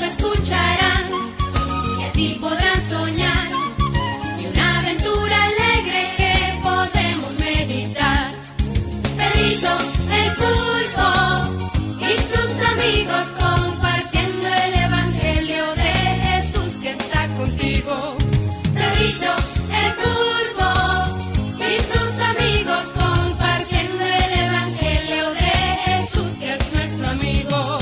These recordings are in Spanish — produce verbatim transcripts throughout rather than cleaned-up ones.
escucharán y así podrán soñar y una aventura alegre que podemos meditar. Pedrito el pulpo y sus amigos compartiendo el evangelio de Jesús que está contigo. Pedrito el pulpo y sus amigos compartiendo el evangelio de Jesús que es nuestro amigo.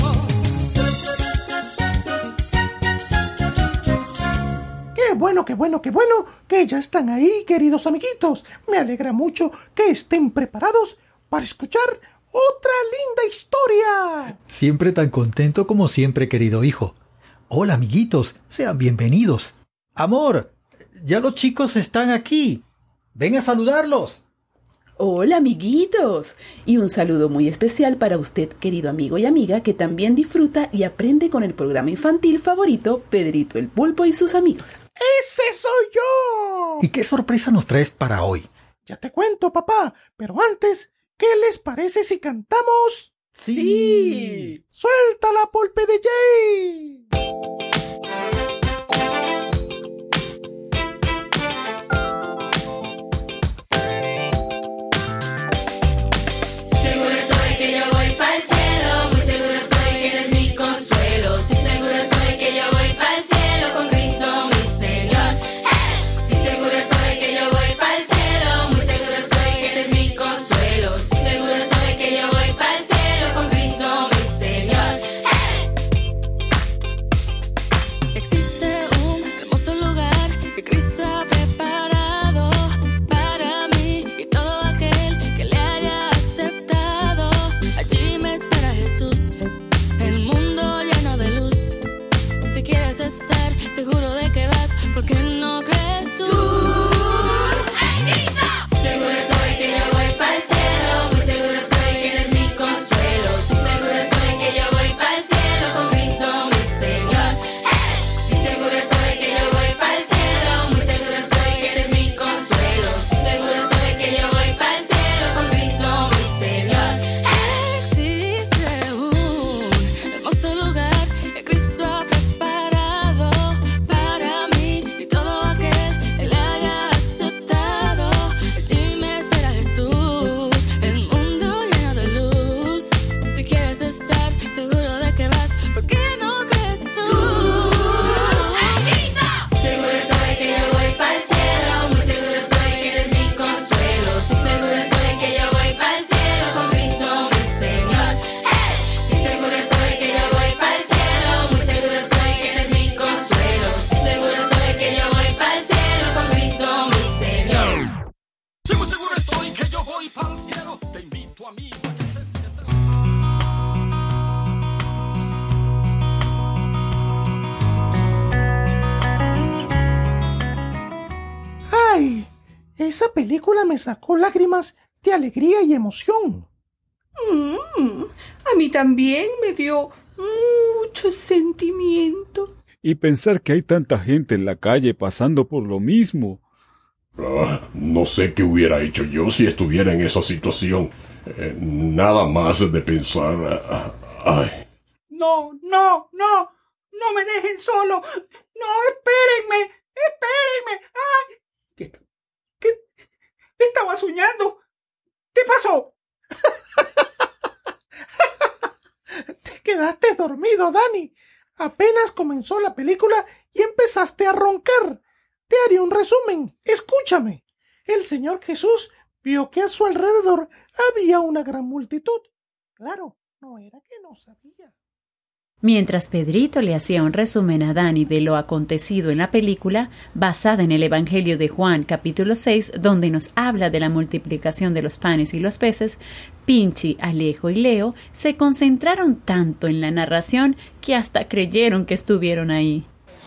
Qué bueno, qué bueno, qué bueno que ya están ahí, queridos amiguitos. Me alegra mucho que estén preparados para escuchar otra linda historia. Siempre tan contento como siempre, querido hijo. Hola, amiguitos, sean bienvenidos. Amor, ya los chicos están aquí. Ven a saludarlos. Hola, amiguitos. Y un saludo muy especial para usted, querido amigo y amiga, que también disfruta y aprende con el programa infantil favorito, Pedrito el Pulpo y sus amigos. ¡Ese soy yo! ¿Y qué sorpresa nos traes para hoy? Ya te cuento, papá, pero antes, ¿qué les parece si cantamos? ¡Sí! ¡Suelta la Pulpe de Jay! Seguro estoy que yo voy pa'l cielo, muy seguro estoy que eres mi consuelo. Sí, seguro estoy que yo voy pa'l cielo con Cristo mi Señor. ¡Hey! Sí, seguro estoy que yo voy pa'l cielo, muy seguro estoy que eres mi consuelo. Sí, seguro estoy que yo voy pa'l cielo con Cristo mi Señor. ¡Hey! Existe un hermoso lugar que Cristo ha preparado para mí y todo aquel que le haya aceptado. Allí me espera Jesús, el mundo lleno de luz. Si quieres estar seguro de que vas, ¿por qué no crees tú? Seguro estoy que yo voy pa'l cielo, muy seguro estoy que eres mi consuelo. Sí, seguro estoy que yo voy pa'l cielo con Cristo mi Señor. ¡Hey! Sí, seguro estoy que yo voy pa'l cielo, muy seguro estoy que eres mi consuelo. Sí, seguro estoy que yo voy pa'l cielo con Cristo mi Señor. ¡Hey! Existe un hermoso lugar que Cristo ha preparado para mí y todo aquel que le haya aceptado. Allí me espera Jesús, el mundo lleno de luz. Si quieres estar seguro de que vas, ¿por qué no crees tú? Seguro estoy que yo voy pa'l cielo, muy seguro estoy que eres mi consuelo. Sí, seguro estoy que yo voy pa'l cielo con Cristo mi Señor. ¡Hey! Sí, seguro estoy que yo voy pa'l cielo, muy seguro estoy que eres mi consuelo. Sí, seguro estoy que yo voy pa'l cielo con Cristo mi Señor. Sí, muy seguro estoy que yo voy pa'l cielo. Te invito a mí. ¡Ay! Esa película me sacó lágrimas de alegría y emoción. Mm, a mí también me dio mucho sentimiento. Y pensar que hay tanta gente en la calle pasando por lo mismo. Ah, no sé qué hubiera hecho yo si estuviera en esa situación. Eh, nada más de pensar... ah, ay. No, no, no, no me dejen solo. No, espérenme, espérenme. Ay, ¿qué, qué? Estaba soñando. ¿Qué pasó? Te quedaste dormido, Dani. Apenas comenzó la película y empezaste a roncar. Te haré un resumen. Escúchame. El Señor Jesús vio que a su alrededor había una gran multitud. Claro, no era que no sabía. Mientras Pedrito le hacía un resumen a Dani de lo acontecido en la película, basada en el Evangelio de Juan capítulo seis, donde nos habla de la multiplicación de los panes y los peces, Pinchi, Alejo y Leo se concentraron tanto en la narración que hasta creyeron que estuvieron ahí.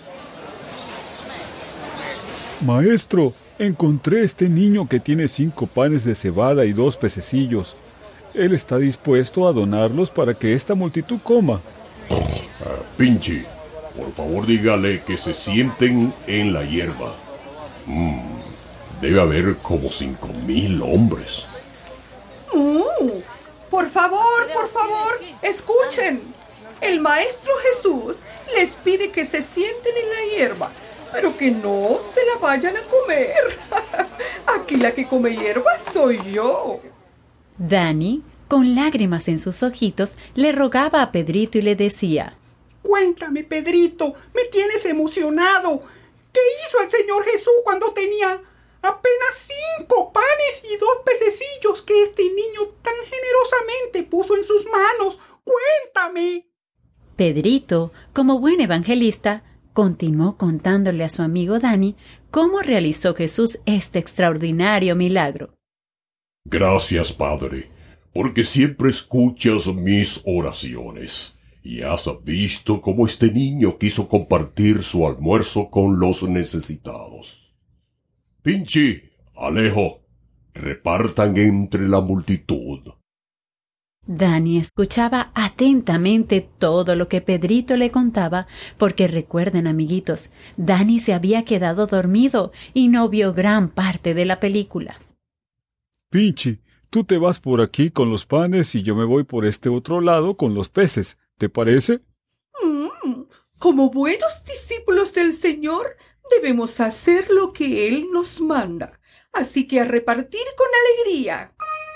Maestro, encontré este niño que tiene cinco panes de cebada y dos pececillos. Él está dispuesto a donarlos para que esta multitud coma. Uh, Pinchi, por favor dígale que se sienten en la hierba. Mm, debe haber como cinco mil hombres. Mm, favor, por favor, escuchen. El Maestro Jesús les pide que se sienten en la hierba, pero que no se la vayan a comer. Aquí la que come hierba soy yo. Dani, con lágrimas en sus ojitos, le rogaba a Pedrito y le decía: Cuéntame, Pedrito, me tienes emocionado. ¿Qué hizo el Señor Jesús cuando tenía apenas cinco panes y dos pececillos que este niño tan generosamente puso en sus manos? ¡Cuéntame! Pedrito, como buen evangelista, continuó contándole a su amigo Dani cómo realizó Jesús este extraordinario milagro. Gracias, Padre, porque siempre escuchas mis oraciones. Y has visto cómo este niño quiso compartir su almuerzo con los necesitados. Pinchi, Alejo, repartan entre la multitud. Dani escuchaba atentamente todo lo que Pedrito le contaba, porque recuerden, amiguitos, Dani se había quedado dormido y no vio gran parte de la película. Pinchi, tú te vas por aquí con los panes y yo me voy por este otro lado con los peces. ¿Te parece? Mm, como buenos discípulos del Señor, debemos hacer lo que Él nos manda. Así que a repartir con alegría.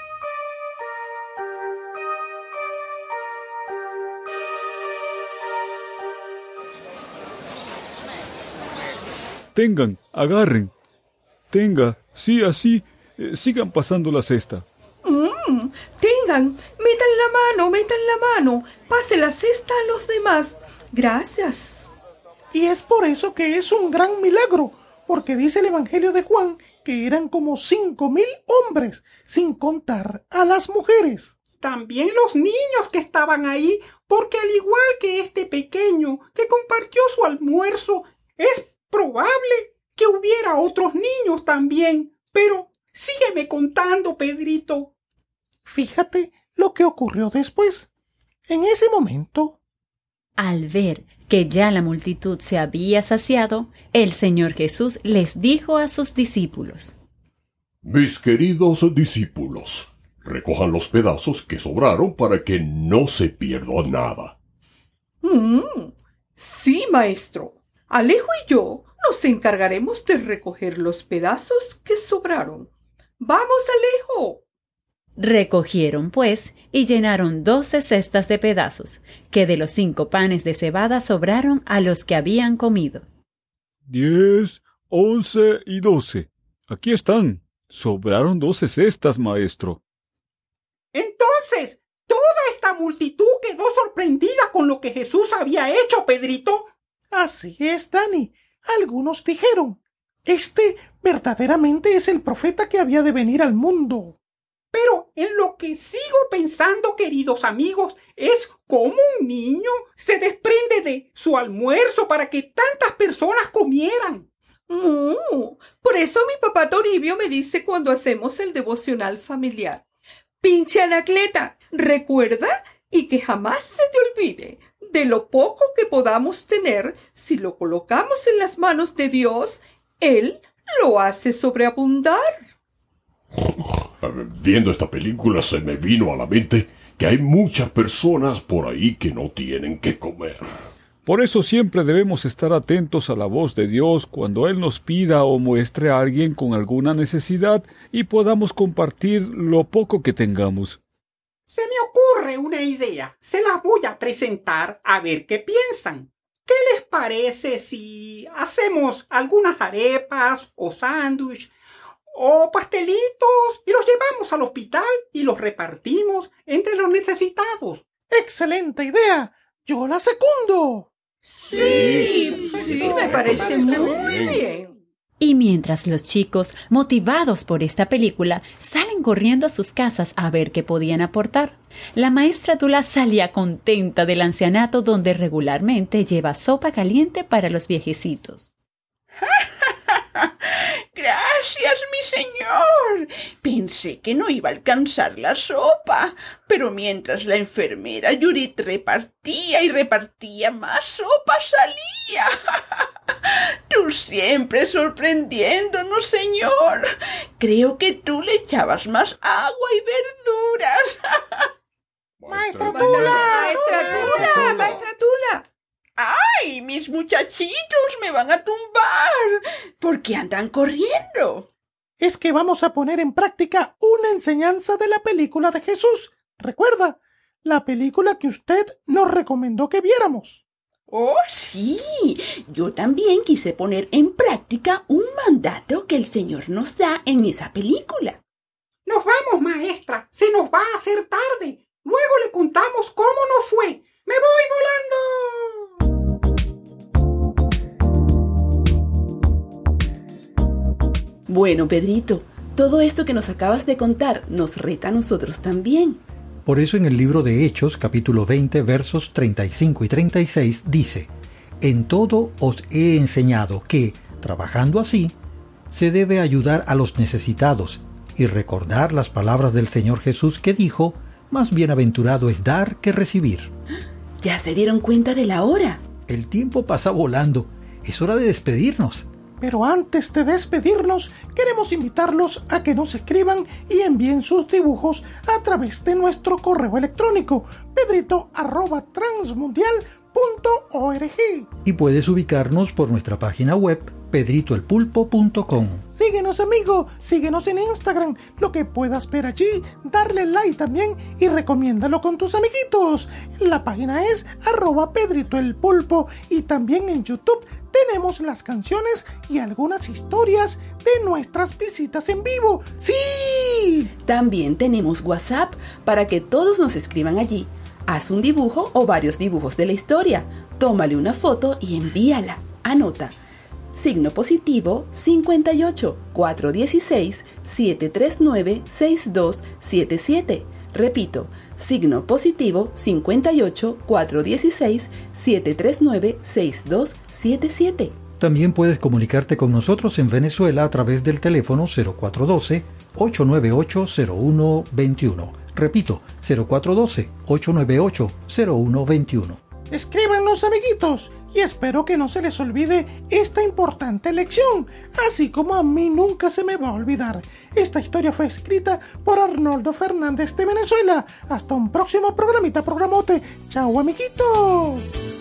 Tengan, agarren. Tenga, sí, así, eh, sigan pasando la cesta. Mm, tengan, metan la mano, metan la mano. Pase la cesta a los demás. Gracias. Y es por eso que es un gran milagro, porque dice el Evangelio de Juan que eran como cinco mil hombres, sin contar a las mujeres. También los niños que estaban ahí, porque al igual que este pequeño que compartió su almuerzo, es probable que hubiera otros niños también. Pero sígueme contando, Pedrito. Fíjate lo que ocurrió después. En ese momento, al ver que ya la multitud se había saciado, el Señor Jesús les dijo a sus discípulos: Mis queridos discípulos, recojan los pedazos que sobraron para que no se pierda nada. Mm, sí, maestro. Alejo y yo nos encargaremos de recoger los pedazos que sobraron. ¡Vamos, Alejo! Recogieron, pues, y llenaron doce cestas de pedazos, que de los cinco panes de cebada sobraron a los que habían comido. Diez, once y doce. Aquí están. Sobraron doce cestas, maestro. Entonces, toda esta multitud quedó sorprendida con lo que Jesús había hecho, Pedrito. Así es, Dani. Algunos dijeron: Este verdaderamente es el profeta que había de venir al mundo. Pero en lo que sigo pensando, queridos amigos, es cómo un niño se desprende de su almuerzo para que tantas personas comieran. Mm, por eso mi papá Toribio me dice cuando hacemos el devocional familiar: Pinche Anacleta, recuerda y que jamás se te olvide de lo poco que podamos tener, si lo colocamos en las manos de Dios, Él lo hace sobreabundar. Viendo esta película se me vino a la mente que hay muchas personas por ahí que no tienen qué comer. Por eso siempre debemos estar atentos a la voz de Dios cuando Él nos pida o muestre a alguien con alguna necesidad y podamos compartir lo poco que tengamos. Se me ocurre una idea. Se las voy a presentar a ver qué piensan. ¿Qué les parece si hacemos algunas arepas o sándwich o pastelitos y los llevamos al hospital y los repartimos entre los necesitados? ¡Excelente idea! ¡Yo la secundo! Sí, sí, sí, me parece muy bien. Y mientras los chicos, motivados por esta película, salen corriendo a sus casas a ver qué podían aportar, la maestra Tula salía contenta del ancianato donde regularmente lleva sopa caliente para los viejecitos. Gracias, mi señor. Pensé que no iba a alcanzar la sopa, pero mientras la enfermera Judith repartía y repartía, más sopa salía. Tú siempre sorprendiéndonos, señor. Creo que tú le echabas más agua y verduras. ¡Maestra Tula! ¡Maestra Tula! ¡Maestra Tula! ¡Ay! ¡Ay, mis muchachitos me van a tumbar! ¿Por qué andan corriendo? Es que vamos a poner en práctica una enseñanza de la película de Jesús. Recuerda, la película que usted nos recomendó que viéramos. ¡Oh, sí! Yo también quise poner en práctica un mandato que el Señor nos da en esa película. Nos vamos, maestra. Se nos va a hacer tarde. Luego le contamos cómo nos fue. ¡Me voy volando! Bueno, Pedrito, todo esto que nos acabas de contar nos reta a nosotros también. Por eso en el libro de Hechos, capítulo veinte, versos treinta y cinco y treinta y seis, dice: En todo os he enseñado que, trabajando así, se debe ayudar a los necesitados y recordar las palabras del Señor Jesús que dijo: Más bienaventurado es dar que recibir. ¿Ya se dieron cuenta de la hora? El tiempo pasa volando. Es hora de despedirnos. Pero antes de despedirnos, queremos invitarlos a que nos escriban y envíen sus dibujos a través de nuestro correo electrónico pedrito arroba transmundial punto org. Y puedes ubicarnos por nuestra página web pedrito el pulpo punto com. Síguenos, amigo, síguenos en Instagram, lo que puedas ver allí, darle like también y recomiéndalo con tus amiguitos. La página es arroba pedrito el pulpo y también en YouTube tenemos las canciones y algunas historias de nuestras visitas en vivo. ¡Sí! También tenemos WhatsApp para que todos nos escriban allí. Haz un dibujo o varios dibujos de la historia. Tómale una foto y envíala. Anota: signo positivo cincuenta y ocho, cuatrocientos dieciséis, setecientos treinta y nueve, sesenta y dos setenta y siete. Repito, signo positivo cincuenta y ocho, cuatrocientos dieciséis, setecientos treinta y nueve, sesenta y dos setenta y siete. También puedes comunicarte con nosotros en Venezuela a través del teléfono cero cuatro uno dos, ocho nueve ocho, cero uno dos uno. Repito, cero cuatro uno dos, ocho nueve ocho, cero uno dos uno. Escríbanos, amiguitos, y espero que no se les olvide esta importante lección, así como a mí nunca se me va a olvidar. Esta historia fue escrita por Arnoldo Fernández de Venezuela. Hasta un próximo programita, programote. Chao, amiguitos.